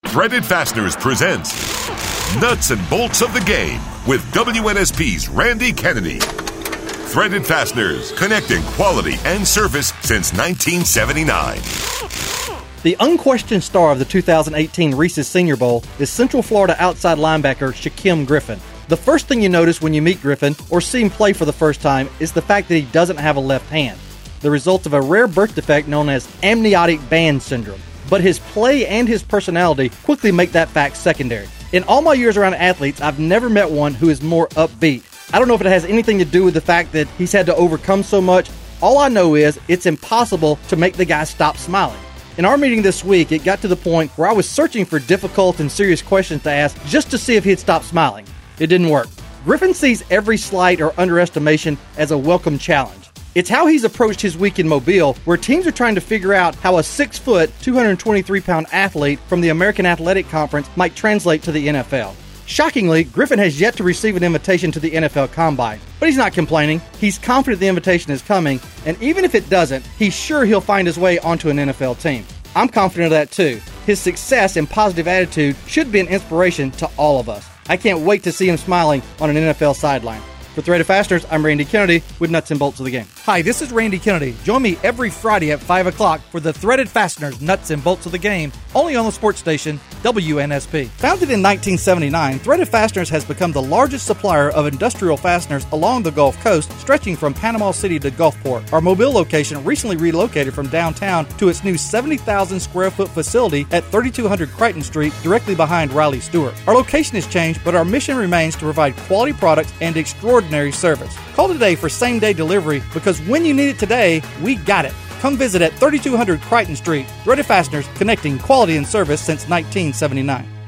Threaded Fasteners presents Nuts and Bolts of the Game with WNSP's Randy Kennedy. Threaded Fasteners, connecting quality and service since 1979. The unquestioned star of the 2018 Reese's Senior Bowl is Central Florida outside linebacker Shaquem Griffin. The first thing you notice when you meet Griffin or see him play for the first time is the fact that he doesn't have a left hand, the result of a rare birth defect known as amniotic band syndrome. But his play and his personality quickly make that fact secondary. In all my years around athletes, I've never met one who is more upbeat. I don't know if it has anything to do with the fact that he's had to overcome so much. All I know is it's impossible to make the guy stop smiling. In our meeting this week, it got to the point where I was searching for difficult and serious questions to ask just to see if he'd stop smiling. It didn't work. Griffin sees every slight or underestimation as a welcome challenge. It's how he's approached his week in Mobile, where teams are trying to figure out how a 6-foot, 223-pound athlete from the American Athletic Conference might translate to the NFL. Shockingly, Griffin has yet to receive an invitation to the NFL Combine, but he's not complaining. He's confident the invitation is coming, and even if it doesn't, he's sure he'll find his way onto an NFL team. I'm confident of that too. His success and positive attitude should be an inspiration to all of us. I can't wait to see him smiling on an NFL sideline. For Threaded Fasteners, I'm Randy Kennedy with Nuts and Bolts of the Game. Hi, this is Randy Kennedy. Join me every Friday at 5 o'clock for the Threaded Fasteners Nuts and Bolts of the Game, only on the sports station WNSP. Founded in 1979, Threaded Fasteners has become the largest supplier of industrial fasteners along the Gulf Coast, stretching from Panama City to Gulfport. Our Mobile location recently relocated from downtown to its new 70,000 square foot facility at 3200 Crichton Street, directly behind Riley Stewart. Our location has changed, but our mission remains to provide quality products and extraordinary service. Call today for same-day delivery, because when you need it today, we got it. Come visit at 3200 Crichton Street. Threaded Fasteners, connecting quality and service since 1979.